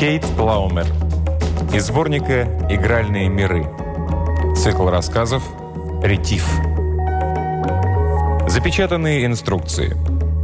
Кейт Плаумер. Из сборника «Игральные миры». Цикл рассказов «Ретиф». Запечатанные инструкции.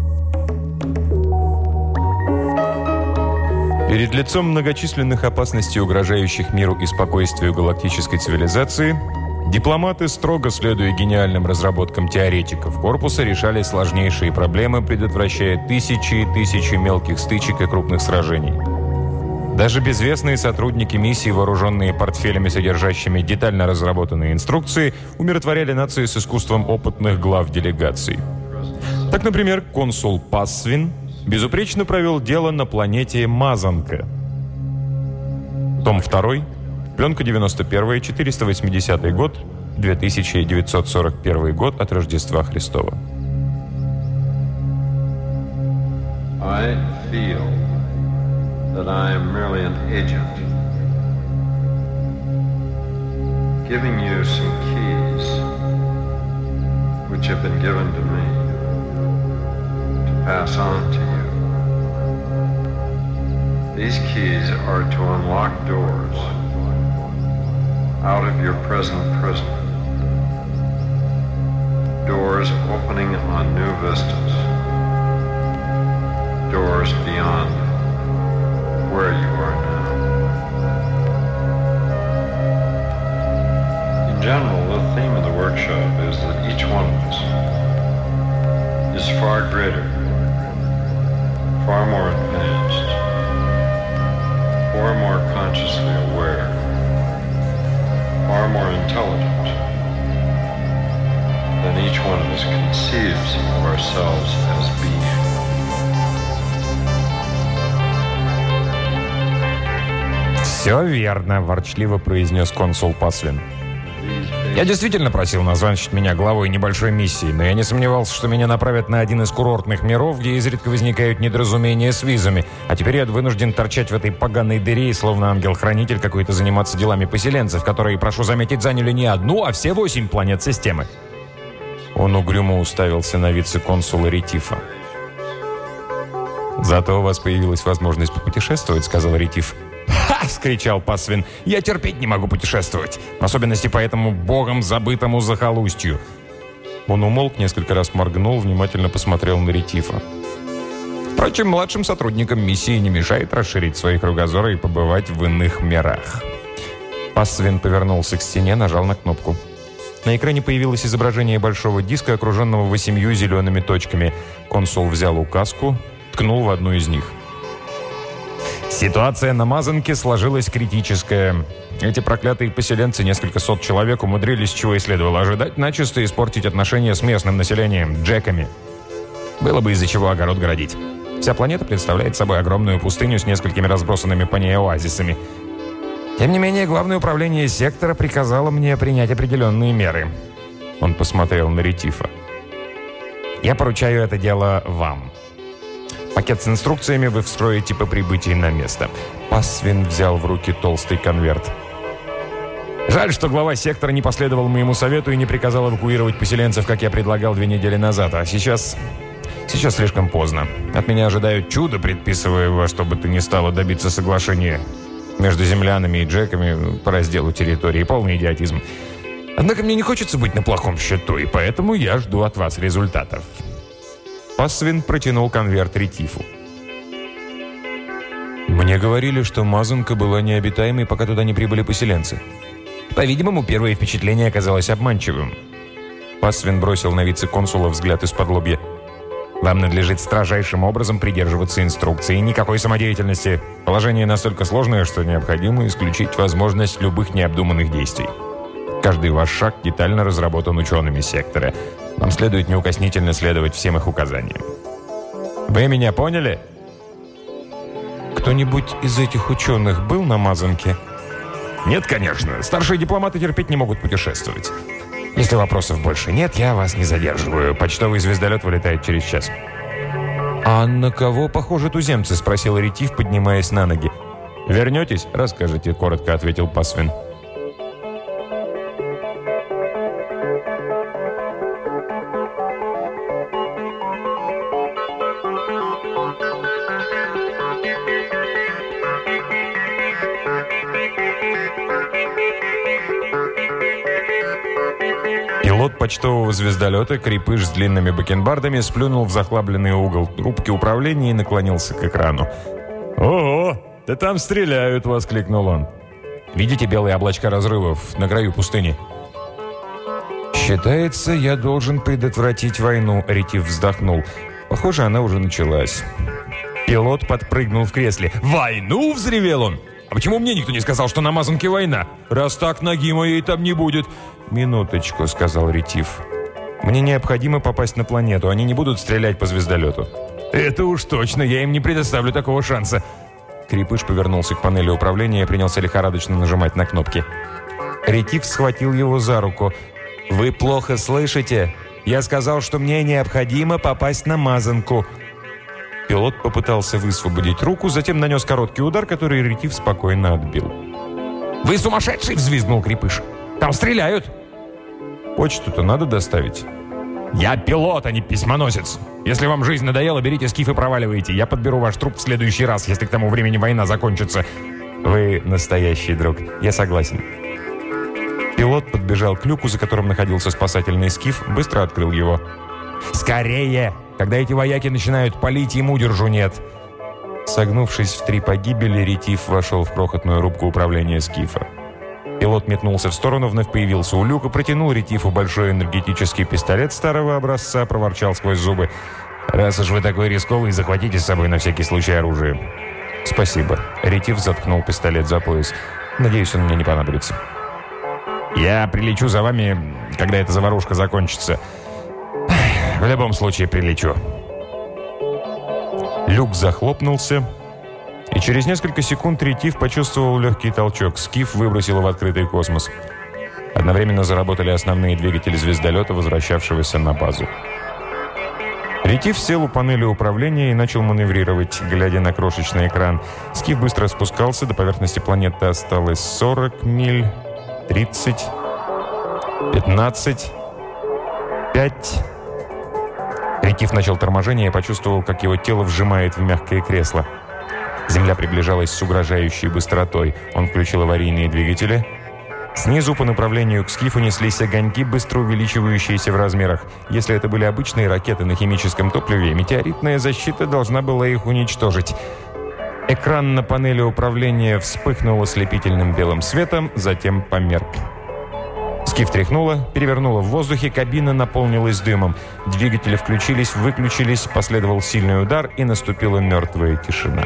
Перед лицом многочисленных опасностей, угрожающих миру и спокойствию галактической цивилизации, дипломаты, строго следуя гениальным разработкам теоретиков корпуса, решали сложнейшие проблемы, предотвращая тысячи и тысячи мелких стычек и крупных сражений. Даже безвестные сотрудники миссии, вооруженные портфелями, содержащими детально разработанные инструкции, умиротворяли нации с искусством опытных глав делегаций. Так, например, консул Пасвин безупречно провел дело на планете Мазанка. Том 2, пленка 91, 480 год, 2941 год от Рождества Христова. I feel that I am merely an agent, giving you some keys which have been given to me to pass on to you. These keys are to unlock doors out of your present prison, doors opening on new vistas, doors beyond where you are now. In general, the theme of the workshop is that each one of us is far greater, far more advanced, far more consciously aware, far more intelligent than each one of us conceives of ourselves as being. «Все верно», – ворчливо произнес консул Пасвин. «Я действительно просил назначить меня главой небольшой миссии, но я не сомневался, что меня направят на один из курортных миров, где изредка возникают недоразумения с визами, а теперь я вынужден торчать в этой поганой дыре и, словно ангел-хранитель, какой-то заниматься делами поселенцев, которые, прошу заметить, заняли не одну, а все 8 планет системы». Он угрюмо уставился на вице-консула Ретифа. «Зато у вас появилась возможность попутешествовать», – сказал Ретиф. «Ха!» – вскричал Пасвин. «Я терпеть не могу путешествовать, в особенности по этому богом забытому захолустью». Он умолк, несколько раз моргнул, внимательно посмотрел на Ретифа. «Впрочем, младшим сотрудникам миссии не мешает расширить свои кругозоры и побывать в иных мирах». Пасвин повернулся к стене, нажал на кнопку. На экране появилось изображение большого диска, окруженного 8 зелеными точками. Консул взял указку, ткнул в одну из них. Ситуация на Мазанке сложилась критическая. Эти проклятые поселенцы, несколько сот человек, умудрились, чего и следовало ожидать, начисто испортить отношения с местным населением, джеками. Было бы из-за чего огород городить. Вся планета представляет собой огромную пустыню с несколькими разбросанными по ней оазисами. Тем не менее, главное управление сектора приказало мне принять определенные меры. Он посмотрел на Ретифа. «Я поручаю это дело вам. Пакет с инструкциями вы встроите по прибытии на место». Пасвин взял в руки толстый конверт. «Жаль, что глава сектора не последовал моему совету и не приказал эвакуировать поселенцев, как я предлагал 2 недели назад. А сейчас слишком поздно. От меня ожидают чудо, предписывая во что бы то ни стало добиться соглашения между землянами и джеками по разделу территории. Полный идиотизм. Однако мне не хочется быть на плохом счету, и поэтому я жду от вас результатов». Пасвин протянул конверт Ретифу. «Мне говорили, что Мазанка была необитаемой, пока туда не прибыли поселенцы. По-видимому, первое впечатление оказалось обманчивым». Пасвин бросил на вице-консула взгляд из-под лобья. «Вам надлежит строжайшим образом придерживаться инструкции. Никакой самодеятельности. Положение настолько сложное, что необходимо исключить возможность любых необдуманных действий. Каждый ваш шаг детально разработан учеными сектора. Вам следует неукоснительно следовать всем их указаниям. Вы меня поняли?» «Кто-нибудь из этих ученых был на Мазанке?» «Нет, конечно. Старшие дипломаты терпеть не могут путешествовать. Если вопросов больше нет, я вас не задерживаю. Почтовый звездолет вылетает через час». «А на кого похожи туземцы?» – спросил Ретиф, поднимаясь на ноги. «Вернетесь? Расскажите», – коротко ответил Пасвин. Пилот почтового звездолета, крепыш с длинными бакенбардами, сплюнул в захлабленный угол рубки управления и наклонился к экрану. «Ого! Да там стреляют!» — воскликнул он. «Видите белые облачка разрывов на краю пустыни?» «Считается, я должен предотвратить войну», — Ретив вздохнул. «Похоже, она уже началась». Пилот подпрыгнул в кресле. «Войну?» — взревел он. «А почему мне никто не сказал, что на Мазанке война? Раз так, ноги моей там не будет». «Минуточку», — сказал Ретив. «Мне необходимо попасть на планету. Они не будут стрелять по звездолету». «Это уж точно. Я им не предоставлю такого шанса». Крепыш повернулся к панели управления и принялся лихорадочно нажимать на кнопки. Ретив схватил его за руку. «Вы плохо слышите? Я сказал, что мне необходимо попасть на Мазанку». Пилот попытался высвободить руку, затем нанес короткий удар, который Ретив спокойно отбил. «Вы сумасшедший!» — взвизгнул крепыш. «Там стреляют!» «Почту-то надо доставить». «Я пилот, а не письмоносец. Если вам жизнь надоела, берите скиф и проваливайте. Я подберу ваш труп в следующий раз, если к тому времени война закончится». «Вы настоящий друг. Я согласен». Пилот подбежал к люку, за которым находился спасательный скиф, быстро открыл его. «Скорее! Когда эти вояки начинают палить, им удержу нет!» Согнувшись в 3 погибели, Ретив вошел в крохотную рубку управления скифа. Пилот метнулся в сторону, вновь появился у люка, протянул Ретиву большой энергетический пистолет старого образца, проворчал сквозь зубы. «Раз уж вы такой рисковый, захватите с собой на всякий случай оружие». «Спасибо». Ретив заткнул пистолет за пояс. «Надеюсь, он мне не понадобится». «Я прилечу за вами, когда эта заварушка закончится. В любом случае прилечу». Люк захлопнулся, и через несколько секунд Ретив почувствовал легкий толчок. Скиф выбросил в открытый космос. Одновременно заработали основные двигатели звездолета, возвращавшегося на базу. Ретив сел у панели управления и начал маневрировать, глядя на крошечный экран. Скиф быстро спускался, до поверхности планеты осталось 40 миль, 30, 15, 5... Ретив начал торможение и почувствовал, как его тело вжимает в мягкое кресло. Земля приближалась с угрожающей быстротой. Он включил аварийные двигатели. Снизу по направлению к скифу неслись огоньки, быстро увеличивающиеся в размерах. Если это были обычные ракеты на химическом топливе, метеоритная защита должна была их уничтожить. Экран на панели управления вспыхнул ослепительным белым светом, затем померк. Скиф тряхнуло, перевернуло в воздухе, кабина наполнилась дымом. Двигатели включились, выключились, последовал сильный удар, и наступила мертвая тишина.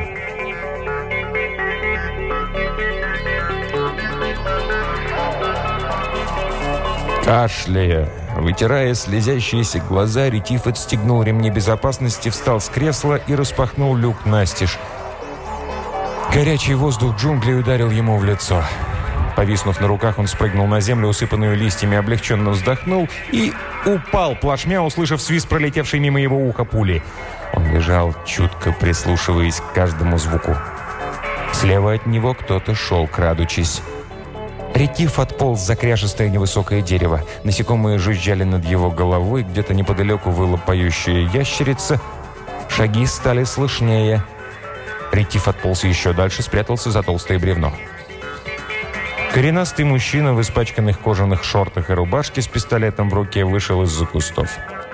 Кашляя, вытирая слезящиеся глаза, Ретив отстегнул ремни безопасности, встал с кресла и распахнул люк настежь. Горячий воздух джунглей ударил ему в лицо. Повиснув на руках, он спрыгнул на землю, усыпанную листьями, облегченно вздохнул и упал, плашмя, услышав свист пролетевшей мимо его уха пули. Он лежал, чутко прислушиваясь к каждому звуку. Слева от него кто-то шел, крадучись. Ретив отполз за кряжестое невысокое дерево. Насекомые жужжали над его головой, где-то неподалеку выла поющая ящерица. Шаги стали слышнее. Ретив отполз еще дальше, спрятался за толстое бревно. Коренастый мужчина в испачканных кожаных шортах и рубашке с пистолетом в руке вышел из-за кустов.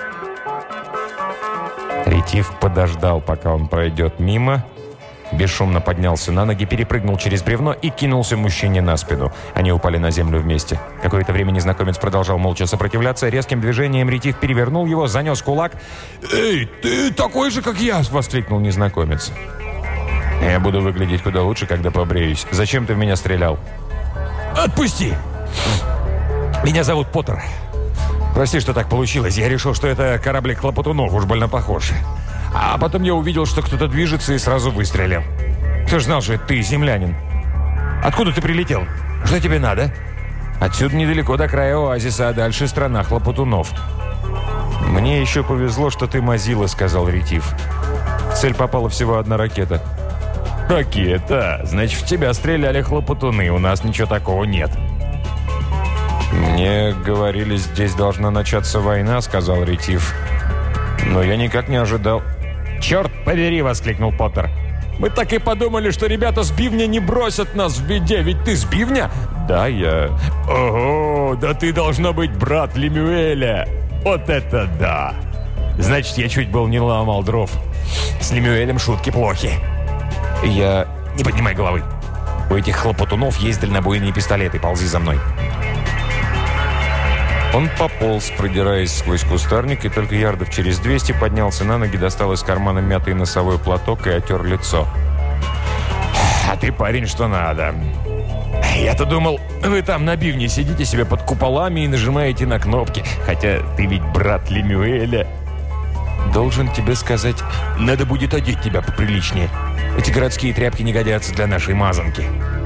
Ретив подождал, пока он пройдет мимо, бесшумно поднялся на ноги, перепрыгнул через бревно и кинулся мужчине на спину. Они упали на землю вместе. Какое-то время незнакомец продолжал молча сопротивляться. Резким движением Ретив перевернул его, занес кулак. «Эй, ты такой же, как я!» — воскликнул незнакомец. «Я буду выглядеть куда лучше, когда побреюсь. Зачем ты в меня стрелял?» «Отпусти! Меня зовут Поттер. Прости, что так получилось. Я решил, что это кораблик Хлопотунов, уж больно похож. А потом я увидел, что кто-то движется, и сразу выстрелил. Кто ж знал, что ты землянин? Откуда ты прилетел? Что тебе надо?» «Отсюда недалеко до края оазиса, а дальше страна Хлопотунов». «Мне еще повезло, что ты мазила», — сказал Ретив. В цель попала всего одна ракета. «Ракета? Значит, в тебя стреляли хлопотуны. У нас ничего такого нет». «Мне говорили, здесь должна начаться война», — сказал Ретив. «Но я никак не ожидал». «Черт побери!» — воскликнул Поттер. «Мы так и подумали, что ребята с бивня не бросят нас в беде. Ведь ты с бивня?» Да, я... Ого, да ты должна быть брат Лемюэля. Вот это да! Значит, я чуть был не ломал дров. С Лемюэлем шутки плохи. Я... Не поднимай головы. У этих хлопотунов есть дальнобойные пистолеты. Ползи за мной. Он пополз, продираясь сквозь кустарник, и только ярдов через 200 поднялся на ноги, достал из кармана мятый носовой платок и отер лицо. «А ты, парень, что надо. Я-то думал, вы там на бивне сидите себе под куполами и нажимаете на кнопки. Хотя ты ведь брат Лемюэля. Должен тебе сказать, надо будет одеть тебя поприличнее. Эти городские тряпки не годятся для нашей мазанки».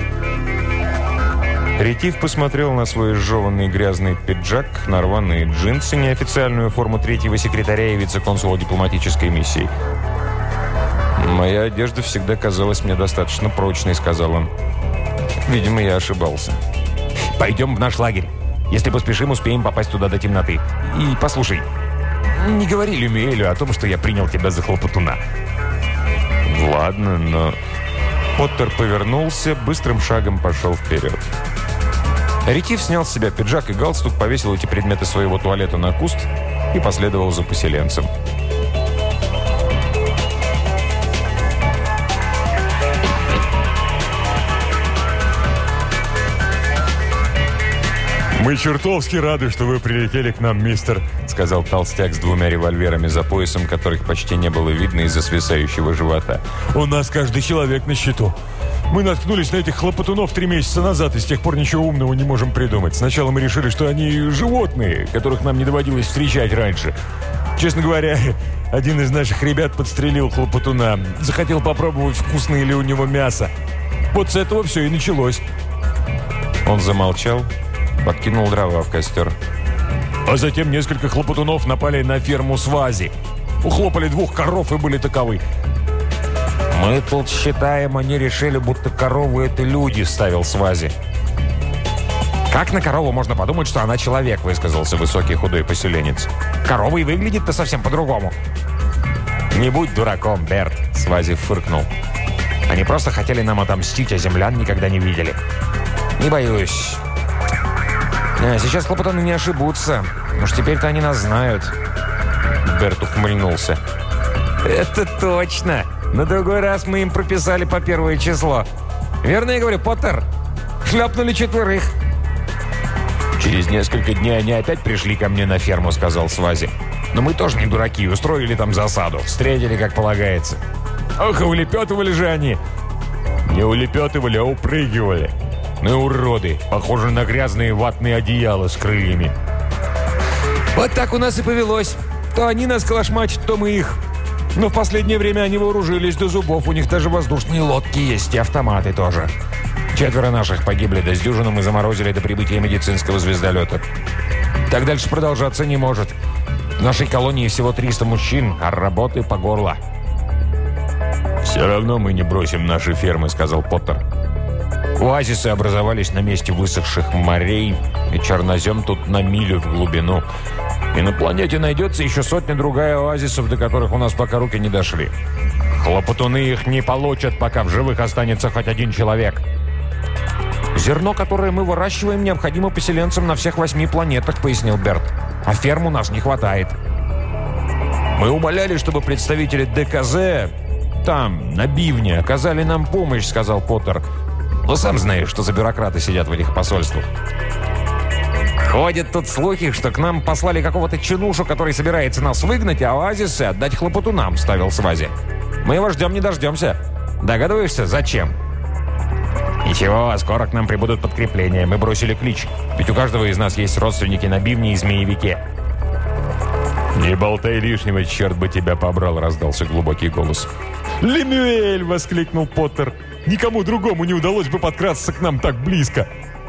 Ретив посмотрел на свой изжеванный грязный пиджак, на рваные джинсы, неофициальную форму третьего секретаря и вице-консула дипломатической миссии. «Моя одежда всегда казалась мне достаточно прочной», — сказал он. Видимо, я ошибался. «Пойдем в наш лагерь. Если поспешим, успеем попасть туда до темноты. И послушай, не говори Лемюэлю о том, что я принял тебя за хлопотуна». «Ладно, но...» Поттер повернулся, быстрым шагом пошел вперед. Ретив снял с себя пиджак и галстук, повесил эти предметы своего туалета на куст и последовал за поселенцем. «Мы чертовски рады, что вы прилетели к нам, мистер», — сказал толстяк с 2 револьверами за поясом, которых почти не было видно из-за свисающего живота. «У нас каждый человек на счету. Мы наткнулись на этих хлопотунов 3 месяца назад и с тех пор ничего умного не можем придумать. Сначала мы решили, что они животные, которых нам не доводилось встречать раньше. Честно говоря, один из наших ребят подстрелил хлопотуна. Захотел попробовать, вкусное ли у него мясо. Вот с этого все и началось». Он замолчал, подкинул дрова в костер. «А затем несколько хлопотунов напали на ферму Свази. Ухлопали 2 коров и были таковы». «Мы тут считаем, они решили, будто коровы – это люди», – ставил Свази. «Как на корову можно подумать, что она человек», – высказался высокий худой поселенец. «Корова и выглядит-то совсем по-другому». «Не будь дураком, Берт», – Свази фыркнул. «Они просто хотели нам отомстить, а землян никогда не видели. Не боюсь. Сейчас хлопотуны не ошибутся. Уж теперь-то они нас знают». Берт ухмыльнулся. «Это точно. На другой раз мы им прописали по 1 число. Верно я говорю, Поттер? Шлепнули 4. «Через несколько дней они опять пришли ко мне на ферму», — сказал Свази. «Но мы тоже не дураки, устроили там засаду. Встретили, как полагается». «Ох, и улепетывали же они!» «Не улепетывали, а упрыгивали. Ну и уроды, похожи на грязные ватные одеяла с крыльями». «Вот так у нас и повелось. То они нас калашматят, то мы их. Но в последнее время они вооружились до зубов. У них даже воздушные лодки есть, и автоматы тоже. 4 наших погибли, да с дюжину мы заморозили до прибытия медицинского звездолета. Так дальше продолжаться не может. В нашей колонии всего 300 мужчин, а работы по горло». «Все равно мы не бросим наши фермы», — сказал Поттер. «Оазисы образовались на месте высохших морей, и чернозем тут на милю в глубину. И на планете найдется еще 100-другая оазисов, до которых у нас пока руки не дошли. Хлопотуны их не получат, пока в живых останется хоть 1 человек». «Зерно, которое мы выращиваем, необходимо поселенцам на всех 8 планетах», — пояснил Берт. «А ферм у нас не хватает». «Мы умоляли, чтобы представители ДКЗ там, на бивне, оказали нам помощь», — сказал Поттер. «Но сам знаешь, что за бюрократы сидят в этих посольствах». «Ходят тут слухи, что к нам послали какого-то чинушу, который собирается нас выгнать, а оазисы отдать хлопотунам», — вставил Свази. «Мы его ждем не дождемся. Догадываешься, зачем?» «Ничего, скоро к нам прибудут подкрепления. Мы бросили клич. Ведь у каждого из нас есть родственники на бивне и змеевике». «Не болтай лишнего, черт бы тебя побрал», — раздался глубокий голос. «Лемюэль!» — воскликнул Поттер. «Никому другому не удалось бы подкрасться к нам так близко».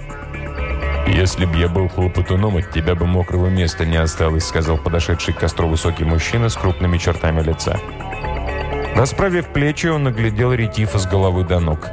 «Если б я был хлопотуном, от тебя бы мокрого места не осталось», — сказал подошедший к костру высокий мужчина с крупными чертами лица. Расправив плечи, он оглядел Ретифа с головы до ног.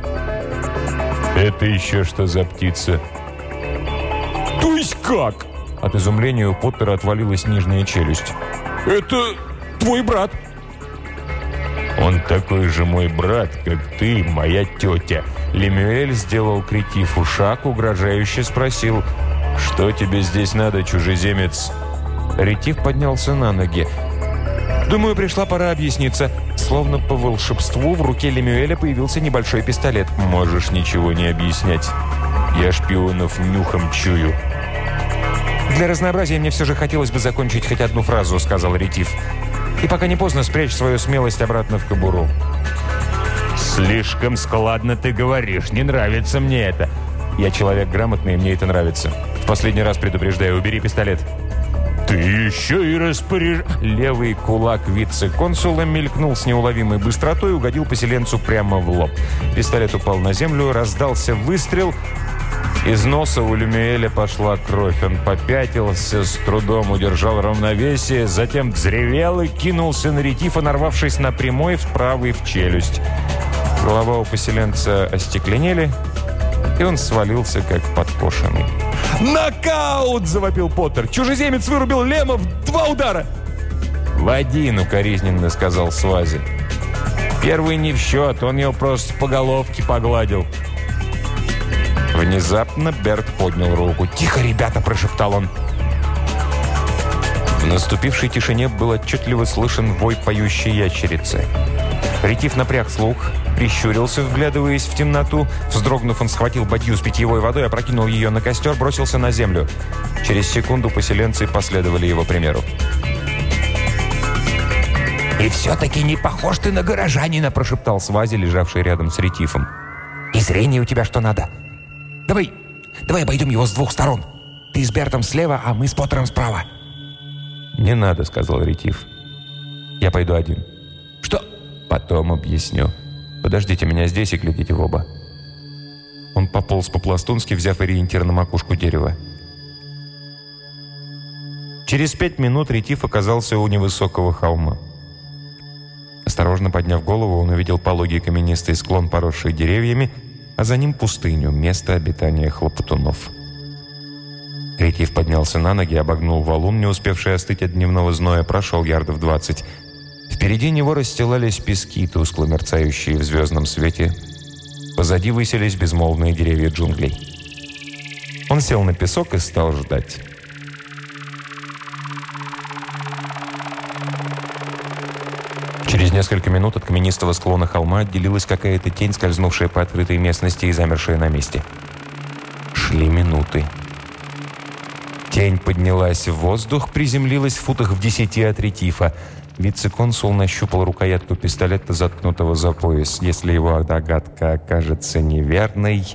«Это еще что за птица?» «То есть как?» От изумления у Поттера отвалилась нижняя челюсть. «Это твой брат». «Он такой же мой брат, как ты, моя тетя». Лемюэль сделал к Ретифу шаг, угрожающе спросил: «Что тебе здесь надо, чужеземец?» Ретиф поднялся на ноги. «Думаю, пришла пора объясниться». Словно по волшебству в руке Лемюэля появился небольшой пистолет. «Можешь ничего не объяснять. Я шпионов нюхом чую». «Для разнообразия мне все же хотелось бы закончить хоть одну фразу», — сказал Ретиф. «И пока не поздно, спрячь свою смелость обратно в кобуру». «Слишком складно ты говоришь. Не нравится мне это». «Я человек грамотный, и мне это нравится. В последний раз предупреждаю, убери пистолет». «Ты еще и Левый кулак вице-консула мелькнул с неуловимой быстротой и угодил поселенцу прямо в лоб. Пистолет упал на землю, раздался выстрел. Из носа у Лемюэля пошла кровь. Он попятился, с трудом удержал равновесие, затем взревел и кинулся на Ретифа, нарвавшись на прямой вправо в челюсть. Голова у поселенца остекленели, и он свалился, как подкошенный. «Нокаут!» – завопил Поттер. «Чужеземец вырубил Лема в 2 удара!» «В 1, укоризненно сказал Свази. «Первый не в счет, он его просто по головке погладил». Внезапно Берт поднял руку. «Тихо, ребята!» – прошептал он. В наступившей тишине был отчетливо слышен вой поющей ящерицы. Ретиф напряг слух, прищурился, вглядываясь в темноту. Вздрогнув, он схватил бадью с питьевой водой, опрокинул ее на костер, бросился на землю. Через секунду поселенцы последовали его примеру. «И все-таки не похож ты на горожанина», – прошептал Свази, лежавший рядом с Ретифом. «И зрение у тебя что надо? Давай обойдем его с 2 сторон. Ты с Бертом слева, а мы с Поттером справа». «Не надо», – сказал Ретиф. «Я пойду один». «Что?» «Потом объясню. Подождите меня здесь и глядите в оба». Он пополз по-пластунски, взяв ориентир на макушку дерева. Через 5 минут Ретиф оказался у невысокого холма. Осторожно подняв голову, он увидел пологий каменистый склон, поросший деревьями, а за ним пустыню, место обитания хлопотунов. Ретиф поднялся на ноги, обогнул валун, не успевший остыть от дневного зноя, прошел ярдов 20. Впереди него расстилались пески, тускло мерцающие в звездном свете. Позади высились безмолвные деревья джунглей. Он сел на песок и стал ждать. Через несколько минут от каменистого склона холма отделилась какая-то тень, скользнувшая по открытой местности и замершая на месте. Шли минуты. Тень поднялась в воздух, приземлилась в футах в 10 от Ретифа. Вице-консул нащупал рукоятку пистолета, заткнутого за пояс. Если его догадка окажется неверной...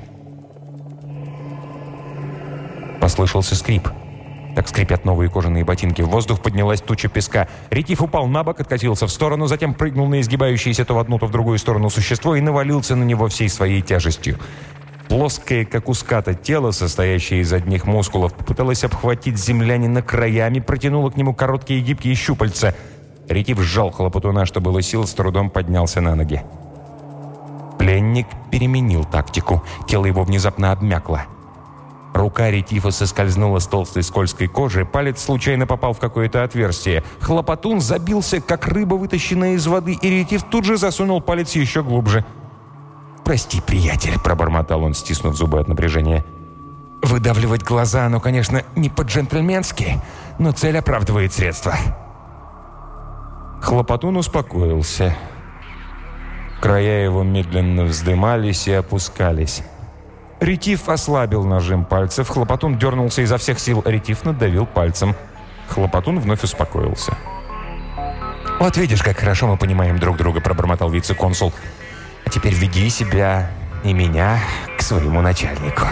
Послышался скрип. Так скрипят новые кожаные ботинки. В воздух поднялась туча песка. Ретиф упал на бок, откатился в сторону, затем прыгнул на изгибающееся то в одну, то в другую сторону существо и навалился на него всей своей тяжестью. Плоское, как у ската, тело, состоящее из одних мускулов, попыталось обхватить землянина краями, протянуло к нему короткие гибкие щупальца. Ретиф сжал хлопотуна, что было сил, с трудом поднялся на ноги. Пленник переменил тактику. Тело его внезапно обмякло. Рука Ретифа соскользнула с толстой скользкой кожи, палец случайно попал в какое-то отверстие. Хлопотун забился, как рыба, вытащенная из воды, и Ретиф тут же засунул палец еще глубже. «Прости, приятель», — пробормотал он, стиснув зубы от напряжения. «Выдавливать глаза, оно, конечно, не по-джентльменски, но цель оправдывает средства». Хлопотун успокоился. Края его медленно вздымались и опускались. Ретиф ослабил нажим пальцев. Хлопотун дернулся изо всех сил. Ретиф надавил пальцем. Хлопотун вновь успокоился. «Вот видишь, как хорошо мы понимаем друг друга», — пробормотал вице-консул. «А теперь веди себя и меня к своему начальнику».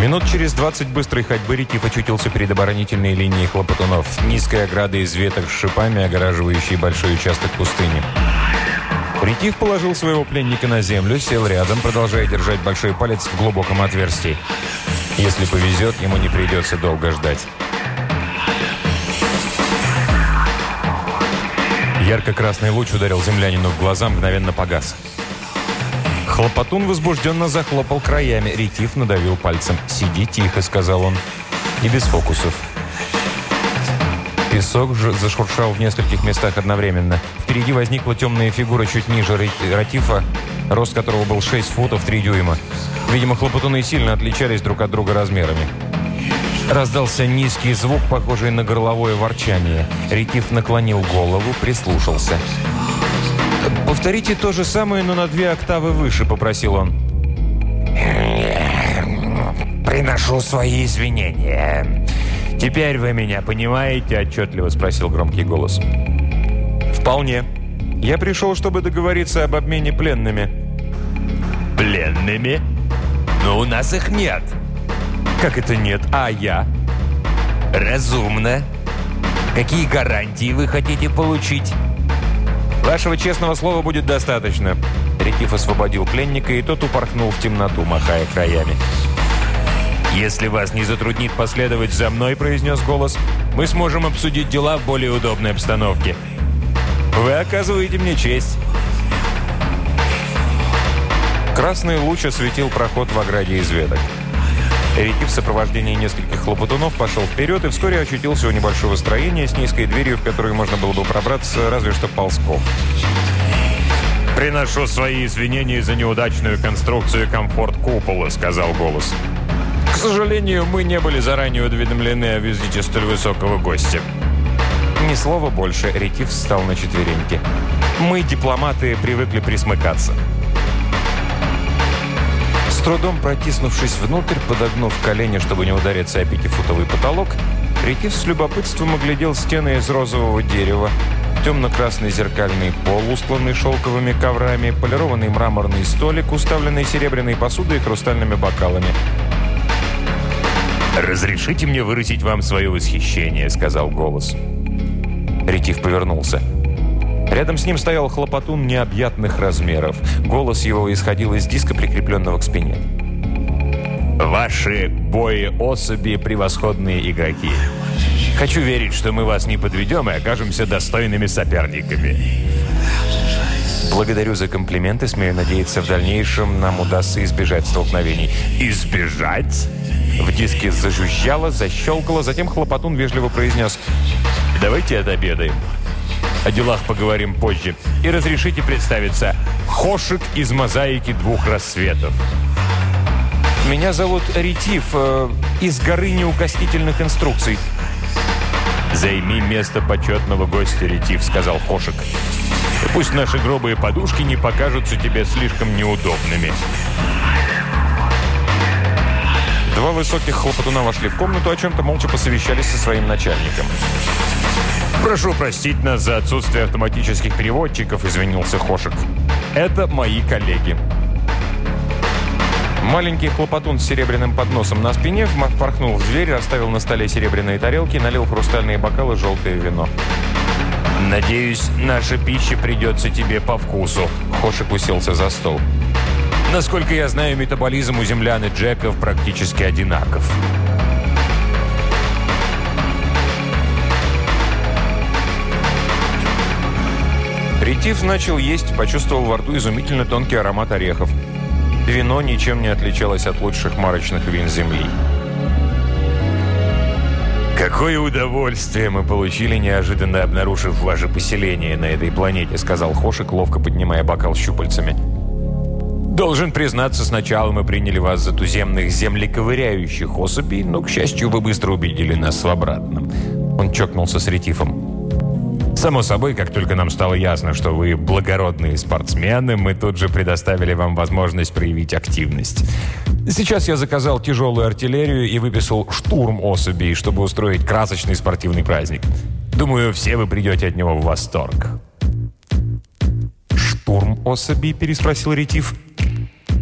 Минут через 20 быстрой ходьбы Ретив очутился перед оборонительной линией хлопотунов, низкой оградой из веток с шипами, огораживающей большой участок пустыни. Ретив положил своего пленника на землю, сел рядом, продолжая держать большой палец в глубоком отверстии. Если повезет, ему не придется долго ждать. Ярко-красный луч ударил землянину в глаза, мгновенно погас. Хлопотун возбужденно захлопал краями. Ретив надавил пальцем. «Сиди тихо», — сказал он. «И без фокусов». Песок же зашуршал в нескольких местах одновременно. Впереди возникла темная фигура чуть ниже Ретифа, рост которого был 6 футов 3 дюйма. Видимо, хлопотуны сильно отличались друг от друга размерами. Раздался низкий звук, похожий на горловое ворчание. Ретив наклонил голову, прислушался. «Повторите то же самое, но на 2 октавы выше», — попросил он. «Приношу свои извинения. Теперь вы меня понимаете?» — отчетливо спросил громкий голос. «Вполне. Я пришел, чтобы договориться об обмене пленными». «Пленными? Но у нас их нет». «Как это нет? А я?» «Разумно. Какие гарантии вы хотите получить?» «Вашего честного слова будет достаточно». Ретив освободил пленника, и тот упорхнул в темноту, махая краями. «Если вас не затруднит последовать за мной», — произнес голос, «мы сможем обсудить дела в более удобной обстановке. Вы оказываете мне честь». Красный луч осветил проход в ограде из веток. Ретив в сопровождении нескольких хлопотунов пошел вперед и вскоре очутился у небольшого строения с низкой дверью, в которую можно было бы пробраться разве что ползком. «Приношу свои извинения за неудачную конструкцию комфорт-купола», — сказал голос. «К сожалению, мы не были заранее уведомлены о визите столь высокого гостя». Ни слова больше. Ретив встал на четвереньки. «Мы, дипломаты, привыкли присмыкаться». С трудом протиснувшись внутрь, подогнув колени, чтобы не удариться о 5-футовый потолок, Ретив с любопытством оглядел стены из розового дерева, темно-красный зеркальный пол, устланный шелковыми коврами, полированный мраморный столик, уставленный серебряной посудой и хрустальными бокалами. «Разрешите мне выразить вам свое восхищение», — сказал голос. Ретив повернулся. Рядом с ним стоял хлопотун необъятных размеров. Голос его исходил из диска, прикрепленного к спине. «Ваши бои-особи — превосходные игроки. Хочу верить, что мы вас не подведем и окажемся достойными соперниками». «Благодарю за комплименты. Смею надеяться, в дальнейшем нам удастся избежать столкновений». «Избежать?» В диске зажужжало, защелкало, затем хлопотун вежливо произнес: «Давайте отобедаем. О делах поговорим позже. И разрешите представиться. Хошек из «Мозаики 2 рассветов». Меня зовут Ретив, из горы неукоснительных инструкций». «Займи место почетного гостя, Ретив», — сказал Хошек. «И пусть наши грубые подушки не покажутся тебе слишком неудобными». 2 высоких хлопотуна вошли в комнату, о чем-то молча посовещались со своим начальником. «Прошу простить нас за отсутствие автоматических переводчиков», — извинился Хошек. «Это мои коллеги». Маленький хлопотун с серебряным подносом на спине впорхнул в дверь, расставил на столе серебряные тарелки, налил в хрустальные бокалы желтое вино. «Надеюсь, наша пища придется тебе по вкусу», — Хошек уселся за стол. «Насколько я знаю, метаболизм у землян и джеков практически одинаков». Ретив начал есть, почувствовал во рту изумительно тонкий аромат орехов. Вино ничем не отличалось от лучших марочных вин Земли. «Какое удовольствие мы получили, неожиданно обнаружив ваше поселение на этой планете», — сказал Хошек, ловко поднимая бокал щупальцами. «Должен признаться, сначала мы приняли вас за туземных землековыряющих особей, но, к счастью, вы быстро убедили нас в обратном». Он чокнулся с Ретифом. «Само собой, как только нам стало ясно, что вы благородные спортсмены, мы тут же предоставили вам возможность проявить активность. Сейчас я заказал тяжелую артиллерию и выписал штурм особей, чтобы устроить красочный спортивный праздник. Думаю, все вы придете от него в восторг». «Штурм особей?» – переспросил Ретив.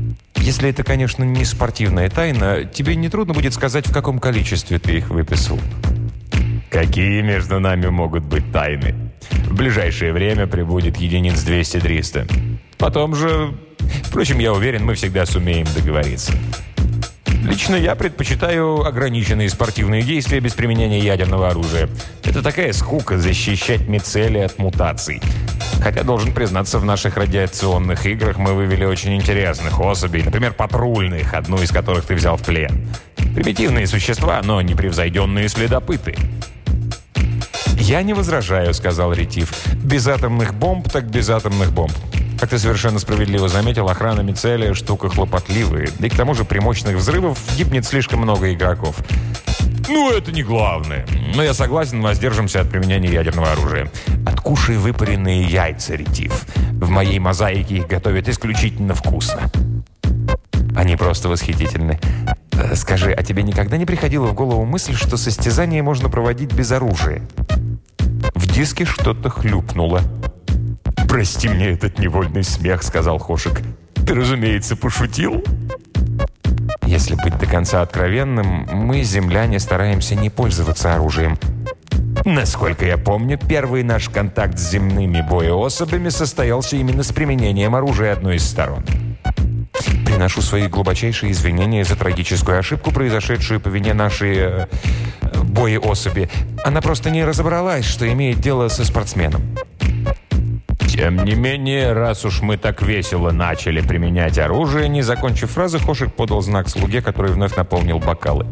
Если это, конечно, не спортивная тайна, тебе нетрудно будет сказать, в каком количестве ты их выписал. Какие между нами могут быть тайны? В ближайшее время прибудет единиц 200-300. Потом же... Впрочем, я уверен, мы всегда сумеем договориться. Лично я предпочитаю ограниченные спортивные действия без применения ядерного оружия. Это такая скука защищать мицелии от мутаций. Хотя, должен признаться, в наших радиационных играх мы вывели очень интересных особей. Например, патрульных, одну из которых ты взял в плен. Примитивные существа, но непревзойденные следопыты. «Я не возражаю», — сказал Ретив. «Без атомных бомб, так без атомных бомб». Как ты совершенно справедливо заметил, охрана мицелия – штука хлопотливая. Да и к тому же при мощных взрывах гибнет слишком много игроков. Ну, это не главное. Но я согласен, воздержимся от применения ядерного оружия. Откушай выпаренные яйца, Ретив. В моей мозаике их готовят исключительно вкусно. Они просто восхитительны. Скажи, а тебе никогда не приходила в голову мысль, что состязание можно проводить без оружия? В диске что-то хлюпнуло. «Прости мне этот невольный смех», — сказал Хошек. «Ты, разумеется, пошутил?» «Если быть до конца откровенным, мы, земляне, стараемся не пользоваться оружием. Насколько я помню, первый наш контакт с земными боеособями состоялся именно с применением оружия одной из сторон. Приношу свои глубочайшие извинения за трагическую ошибку, произошедшую по вине нашей боеособи. Она просто не разобралась, что имеет дело со спортсменом». «Тем не менее, раз уж мы так весело начали применять оружие», не закончив фразы, Хошек подал знак слуге, который вновь наполнил бокалы.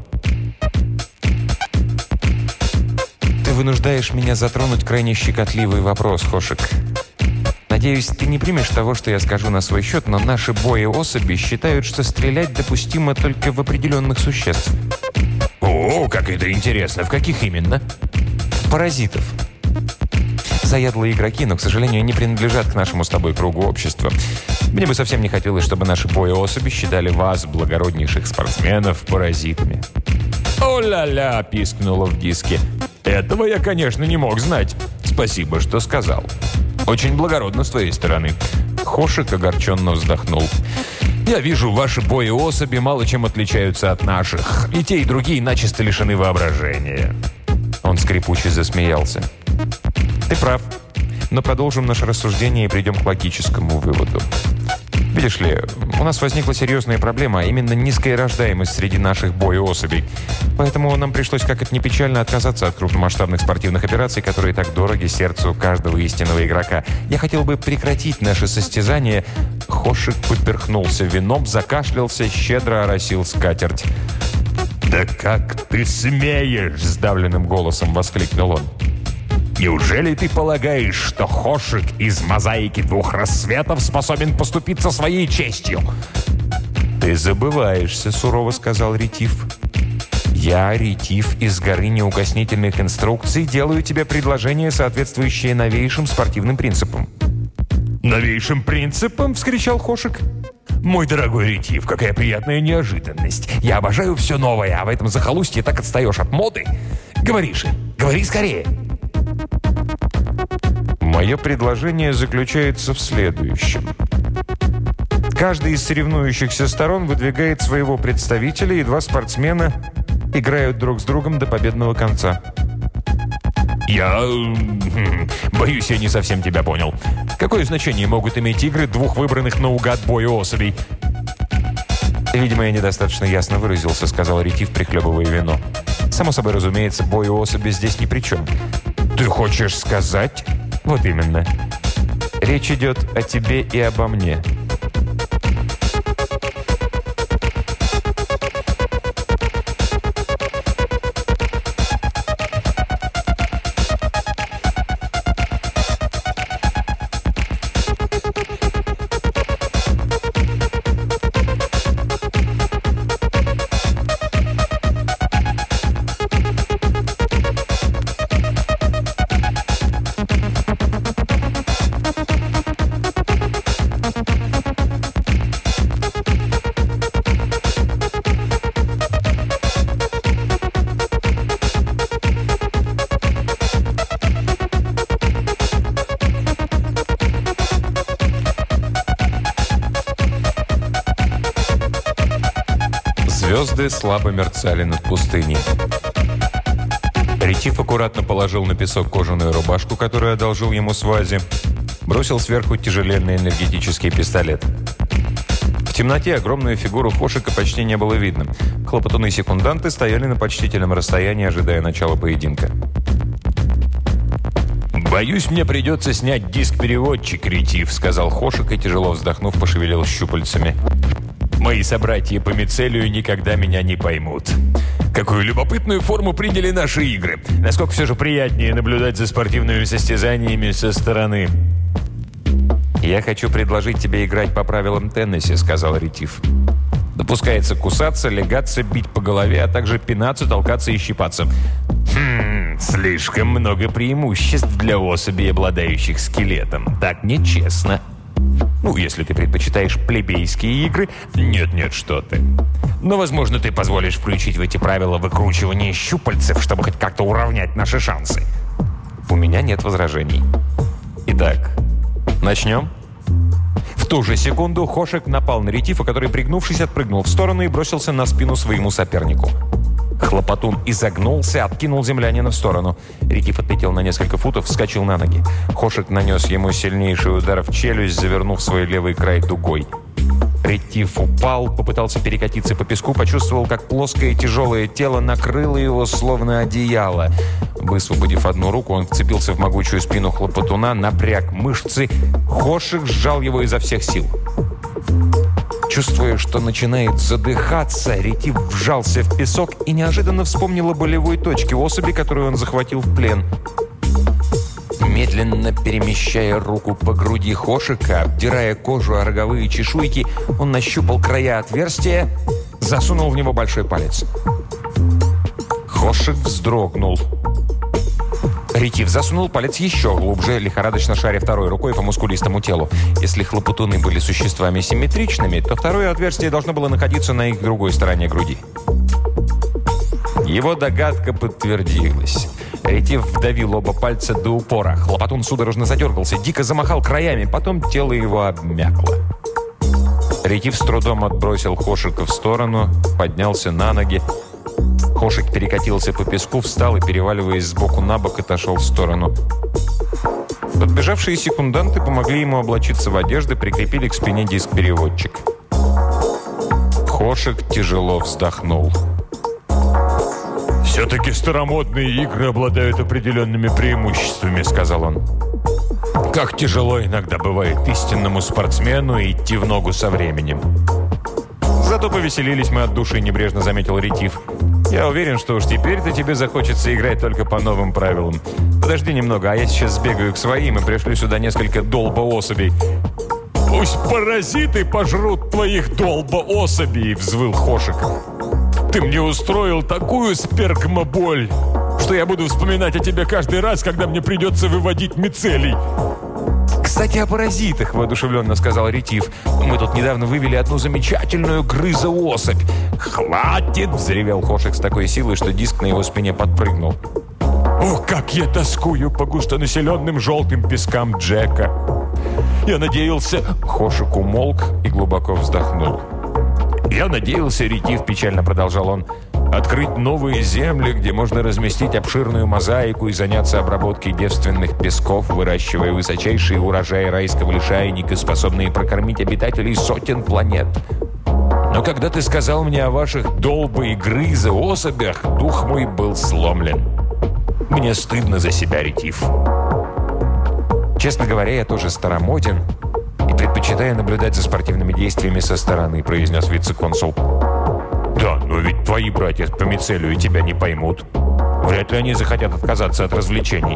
«Ты вынуждаешь меня затронуть крайне щекотливый вопрос, Хошек. Надеюсь, ты не примешь того, что я скажу на свой счет, но наши боеособи считают, что стрелять допустимо только в определенных существ». «О, как это интересно! В каких именно?» «Паразитов. Заядлые игроки, но, к сожалению, не принадлежат к нашему с тобой кругу общества. Мне бы совсем не хотелось, чтобы наши боеособи считали вас, благороднейших спортсменов, паразитами». «О-ля-ля!» – пискнуло в диске. «Этого я, конечно, не мог знать. Спасибо, что сказал. Очень благородно с твоей стороны». Хошек огорченно вздохнул. «Я вижу, ваши боеособи мало чем отличаются от наших. И те, и другие начисто лишены воображения». Он скрипуче засмеялся. «Ты прав. Но продолжим наше рассуждение и придем к логическому выводу. Видишь ли, у нас возникла серьезная проблема, а именно низкая рождаемость среди наших боеособей. Поэтому нам пришлось, как это ни печально, отказаться от крупномасштабных спортивных операций, которые так дороги сердцу каждого истинного игрока. Я хотел бы прекратить наше состязание». Хошек поперхнулся вином, закашлялся, щедро оросил скатерть. «Да как ты смеешь!» – сдавленным голосом воскликнул он. «Неужели ты полагаешь, что Хошек из мозаики двух рассветов способен поступиться своей честью?» «Ты забываешься», — сурово сказал Ретив. «Я, Ретив, из горы неукоснительных инструкций, делаю тебе предложение, соответствующее новейшим спортивным принципам». «Новейшим принципам?» — вскричал Хошек. «Мой дорогой Ретив, какая приятная неожиданность. Я обожаю все новое, а в этом захолустье так отстаешь от моды. Говори же, говори скорее». «Мое предложение заключается в следующем. Каждый из соревнующихся сторон выдвигает своего представителя, и два спортсмена играют друг с другом до победного конца». Боюсь, я не совсем тебя понял. Какое значение могут иметь игры двух выбранных наугад боеособей?» «Видимо, я недостаточно ясно выразился», — сказал Ретив, прихлебывая вино. «Само собой, разумеется, боеособи здесь ни при чем». «Ты хочешь сказать?» «Вот именно. Речь идет о тебе и обо мне». Звезды слабо мерцали над пустыней. Ретив аккуратно положил на песок кожаную рубашку, которую одолжил ему Свази. Бросил сверху тяжеленный энергетический пистолет. В темноте огромную фигуру Хошика почти не было видно. Хлопотуны-секунданты стояли на почтительном расстоянии, ожидая начала поединка. «Боюсь, мне придется снять диск-переводчик, Ретив», — сказал Хошик и, тяжело вздохнув, пошевелил щупальцами. «Мои собратья по мицелию никогда меня не поймут. Какую любопытную форму приняли наши игры. Насколько все же приятнее наблюдать за спортивными состязаниями со стороны». «Я хочу предложить тебе играть по правилам тенниса», — сказал Ретив. «Допускается кусаться, легаться, бить по голове, а также пинаться, толкаться и щипаться». Слишком много преимуществ для особей, обладающих скелетом. Так нечестно. Ну, если ты предпочитаешь плебейские игры, нет, что ты. Но, возможно, ты позволишь включить в эти правила выкручивание щупальцев, чтобы хоть как-то уравнять наши шансы. У меня нет возражений. Итак, начнем? В ту же секунду Хошик напал на Ретифа, который, пригнувшись, отпрыгнул в сторону и бросился на спину своему сопернику. Хлопотун изогнулся, откинул землянина в сторону. Ретив отлетел на несколько футов, вскочил на ноги. Хошик нанес ему сильнейший удар в челюсть, завернув свой левый край дугой. Ретив упал, попытался перекатиться по песку, почувствовал, как плоское тяжелое тело накрыло его, словно одеяло. Высвободив одну руку, он вцепился в могучую спину Хлопотуна, напряг мышцы. Хошик сжал его изо всех сил. Чувствуя, что начинает задыхаться, Ретив вжался в песок и неожиданно вспомнил о болевой точке особи, которую он захватил в плен. Медленно перемещая руку по груди Хошика, обдирая кожу о роговые чешуйки, он нащупал края отверстия, засунул в него большой палец. Хошик вздрогнул. Ретив засунул палец еще глубже, лихорадочно шаря второй рукой по мускулистому телу. Если хлопотуны были существами симметричными, то второе отверстие должно было находиться на их другой стороне груди. Его догадка подтвердилась. Ретив вдавил оба пальца до упора. Хлопотун судорожно задергался, дико замахал краями, потом тело его обмякло. Ретив с трудом отбросил Хошика в сторону, поднялся на ноги. Хошик перекатился по песку, встал и, переваливаясь сбоку на бок, отошел в сторону. Подбежавшие секунданты помогли ему облачиться в одежды, прикрепили к спине диск-переводчик. Хошик тяжело вздохнул. «Все-таки старомодные игры обладают определенными преимуществами», — сказал он. «Как тяжело иногда бывает истинному спортсмену идти в ногу со временем». «Зато повеселились мы от души», — небрежно заметил Ретив. «Я уверен, что уж теперь-то тебе захочется играть только по новым правилам. Подожди немного, а я сейчас сбегаю к своим и пришлю сюда несколько долбоособей». «Пусть паразиты пожрут твоих долбоособей», — взвыл Хошик. «Ты мне устроил такую спермоболь, что я буду вспоминать о тебе каждый раз, когда мне придется выводить мицелий». «Кстати, о паразитах», — воодушевленно сказал Ретив. «Мы тут недавно вывели одну замечательную грызоособь». «Хватит!» — взревел Хошик с такой силой, что диск на его спине подпрыгнул. «О, как я тоскую по густонаселенным желтым пескам Джека!» «Я надеялся...» — Хошик умолк и глубоко вздохнул. «Я надеялся, Ретив», — печально продолжал он, «открыть новые земли, где можно разместить обширную мозаику и заняться обработкой девственных песков, выращивая высочайшие урожаи райского лишайника, способные прокормить обитателей сотен планет. Но когда ты сказал мне о ваших долбо- и грызоособях, дух мой был сломлен. Мне стыдно за себя, Ретив». «Честно говоря, я тоже старомоден и предпочитаю наблюдать за спортивными действиями со стороны», — произнес вице-консул. «Да, но ведь твои братья по мицелию тебя не поймут. Вряд ли они захотят отказаться от развлечений».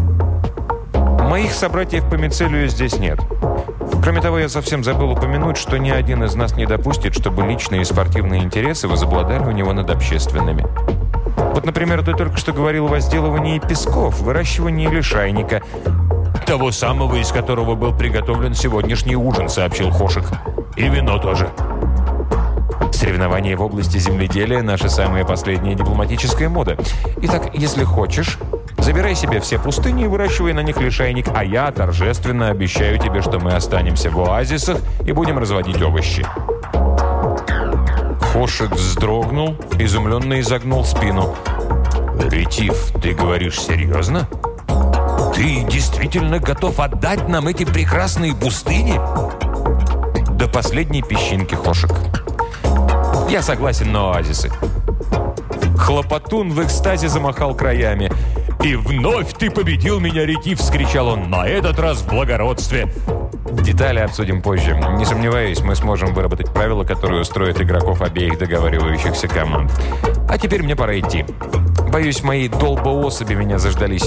«Моих собратьев по мицелию здесь нет. Кроме того, я совсем забыл упомянуть, что ни один из нас не допустит, чтобы личные и спортивные интересы возобладали у него над общественными. Вот, например, ты только что говорил о возделывании песков, выращивании лишайника». «Того самого, из которого был приготовлен сегодняшний ужин», — сообщил Хошик. «И вино тоже». «Соревнования в области земледелия — наша самая последняя дипломатическая мода. Итак, если хочешь, забирай себе все пустыни и выращивай на них лишайник, а я торжественно обещаю тебе, что мы останемся в оазисах и будем разводить овощи». Хошек вздрогнул, изумленно изогнул спину. «Ретив, ты говоришь серьезно? Ты действительно готов отдать нам эти прекрасные пустыни?» «До последней песчинки, Хошек. Я согласен на оазисы». Хлопотун в экстазе замахал краями. «И вновь ты победил меня, Ретив!» – вскричал он. «На этот раз в благородстве!» Детали обсудим позже. Не сомневаюсь, мы сможем выработать правила, которые устроят игроков обеих договаривающихся команд. А теперь мне пора идти. Боюсь, мои долбоособи меня заждались.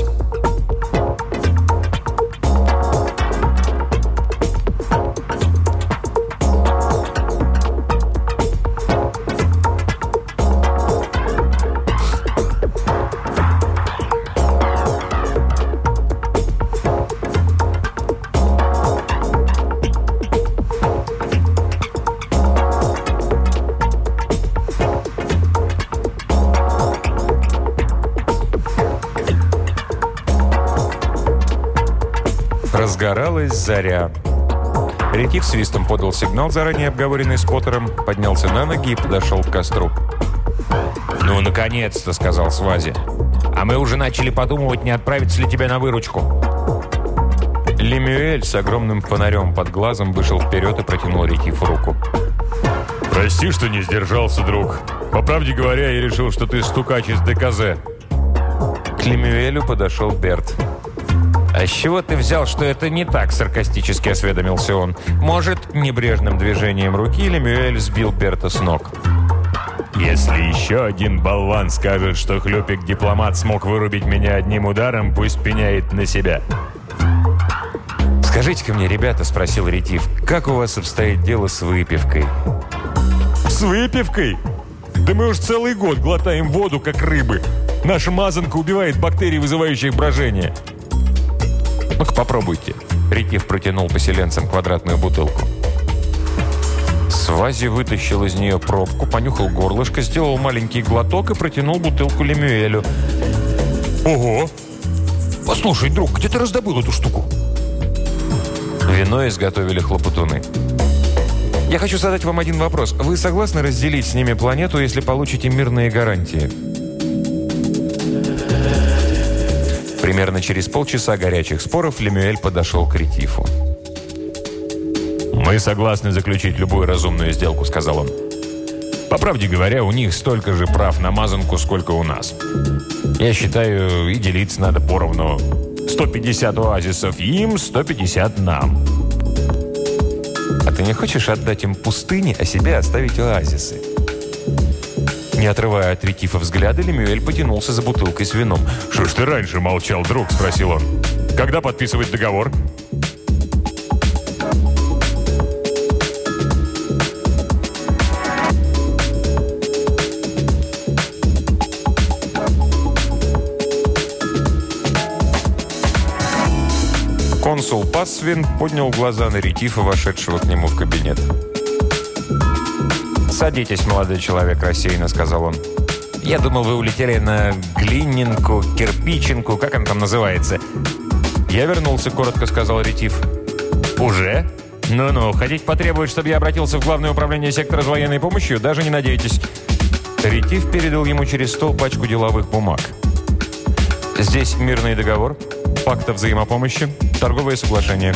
Разгоралась заря. Ретив свистом подал сигнал, заранее обговоренный с Поттером, поднялся на ноги и подошел к костру. «Ну, наконец-то», — сказал Свази. «А мы уже начали подумывать, не отправиться ли тебя на выручку». Лемюэль с огромным фонарем под глазом вышел вперед и протянул Ретиву руку. «Прости, что не сдержался, друг. По правде говоря, я решил, что ты стукач из ДКЗ». К Лемюэлю подошел Берт. «А с чего ты взял, что это не так?» – саркастически осведомился он. Может, небрежным движением руки Лемюэль сбил Берта с ног. «Если еще один болван скажет, что хлюпик-дипломат смог вырубить меня одним ударом, пусть пеняет на себя». «Скажите-ка мне, ребята», – спросил Ретив, – «как у вас обстоит дело с выпивкой?» «С выпивкой? Да мы уж целый год глотаем воду, как рыбы. Наша мазанка убивает бактерий, вызывающих брожение». «Ну-ка, попробуйте». Ретив протянул поселенцам квадратную бутылку. Свази вытащил из нее пробку, понюхал горлышко, сделал маленький глоток и протянул бутылку Лемюэлю. «Ого! Послушай, друг, где ты раздобыл эту штуку?» Вино изготовили хлопотуны. «Я хочу задать вам один вопрос. Вы согласны разделить с ними планету, если получите мирные гарантии?» Примерно через полчаса горячих споров Лемюэль подошел к Ретиву. «Мы согласны заключить любую разумную сделку», — сказал он. «По правде говоря, у них столько же прав на мазанку, сколько у нас. Я считаю, и делиться надо поровну. 150 оазисов им, 150 нам». «А ты не хочешь отдать им пустыни, а себе оставить оазисы?» Не отрывая от Ретива взгляда, Лемюэль потянулся за бутылкой с вином. «Что ж ты раньше молчал, друг?» – спросил он. «Когда подписывать договор?» Консул Пассвин поднял глаза на Ретива, вошедшего к нему в кабинет. «Садитесь, молодой человек», – рассеянно сказал он. «Я думал, вы улетели на глининку, кирпичинку, как она там называется?» «Я вернулся», – коротко сказал Ретив. «Уже? Ну-ну, хотите потребовать, чтобы я обратился в Главное управление сектора с военной помощью? Даже не надейтесь». Ретив передал ему через стол пачку деловых бумаг. «Здесь мирный договор, пакт о взаимопомощи, торговое соглашение».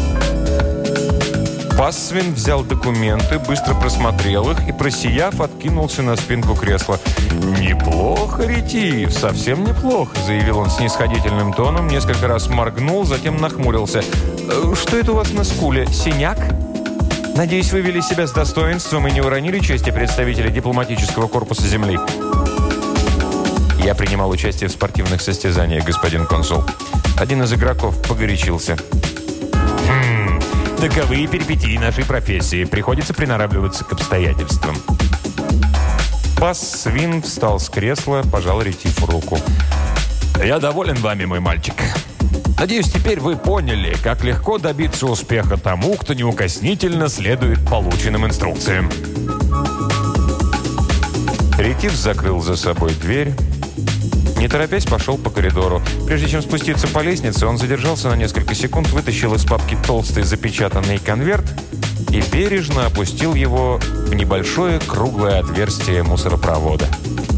Пассвин взял документы, быстро просмотрел их и, просияв, откинулся на спинку кресла. «Неплохо, Ретив, совсем неплохо», — заявил он снисходительным тоном, несколько раз моргнул, затем нахмурился. «Что это у вас на скуле? Синяк? Надеюсь, вы вели себя с достоинством и не уронили чести представителей дипломатического корпуса Земли?» «Я принимал участие в спортивных состязаниях, господин консул. Один из игроков погорячился». «Таковые перипетии нашей профессии. Приходится приноравливаться к обстоятельствам». Пассвин встал с кресла, пожал Ретиву руку. «Я доволен вами, мой мальчик. Надеюсь, теперь вы поняли, как легко добиться успеха тому, кто неукоснительно следует полученным инструкциям». Ретив закрыл за собой дверь. Не торопясь, пошел по коридору. Прежде чем спуститься по лестнице, он задержался на несколько секунд, вытащил из папки толстый запечатанный конверт и бережно опустил его в небольшое круглое отверстие мусоропровода.